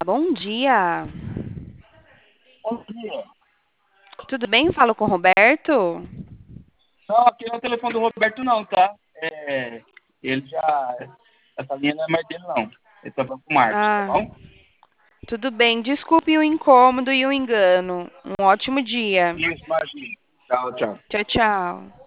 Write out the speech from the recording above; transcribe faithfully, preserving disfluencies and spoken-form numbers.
Bom dia. Bom dia. Tudo bem? Falo com o Roberto? Não, aqui não é o telefone do Roberto não, tá? É, ele já. Essa linha não é mais dele, não. Ele tá falando com o Marcos, tá Ah, bom? tudo bem. Desculpe o incômodo e o engano. Um ótimo dia. Isso, imagina. Tchau, tchau. Tchau, tchau.